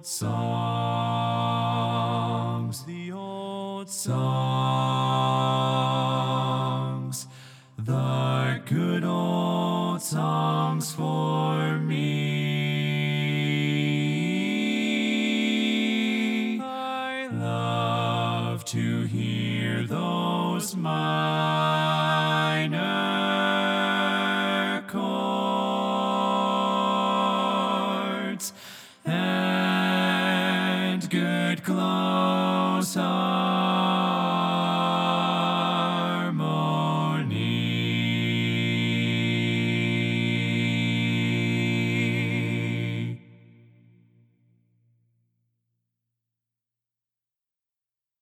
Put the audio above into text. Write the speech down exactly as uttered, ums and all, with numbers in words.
songs, the old songs, the good old songs for me. I love to hear those minor chords and good close-up